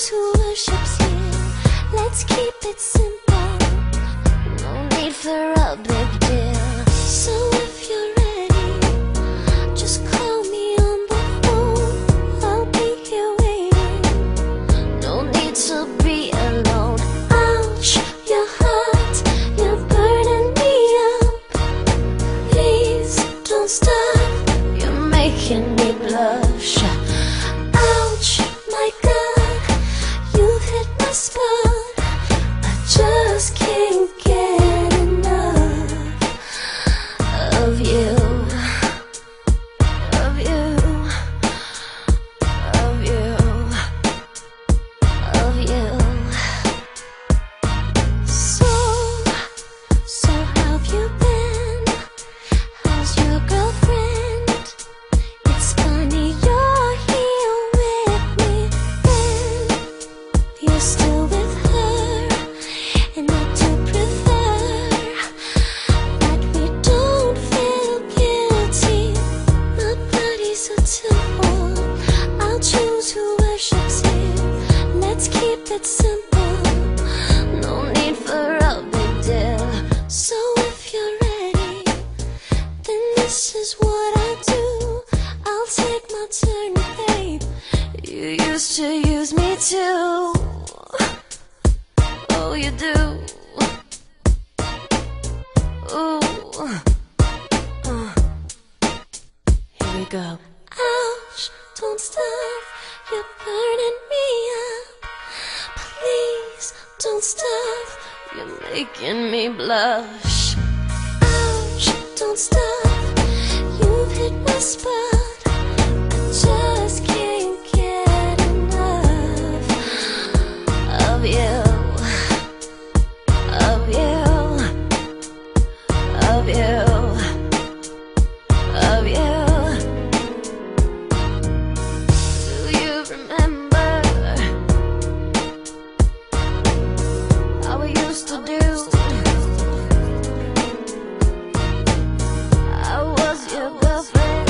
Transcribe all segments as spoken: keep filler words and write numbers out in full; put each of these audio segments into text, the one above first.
choose who worships you. Let's keep it simple, no need for a big deal. So if you're ready, just call me on the phone. I'll be here waiting, no need to be alone. Ouch, your heart, you're burning me up. Please don't stop, you're making me blush. Ouch, my God, you've hit my spot. I just can't get enough of you, of you, of you, of you. So, so how have you been? How's your girlfriend? It's funny you're here with me then. You're still with her, and I do prefer that we don't feel guilty. My body's a temple, I'll choose who worships you. Let's keep it simple, no need for a big deal. So if you're ready, then this is what I do. I'll take my turn, babe. You used to use me too. Oh, you do. Ooh. Uh. Here we go. Ouch, don't stop, you're burning me up. Please don't stop, you're making me blush. Ouch, don't stop, you've hit my spot. I just can't get enough of you, of you, of you, of you. Do you remember how we used to do? I was your girlfriend.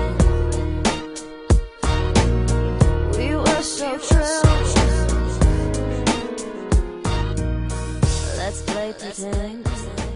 We were so true. Let's play pretend.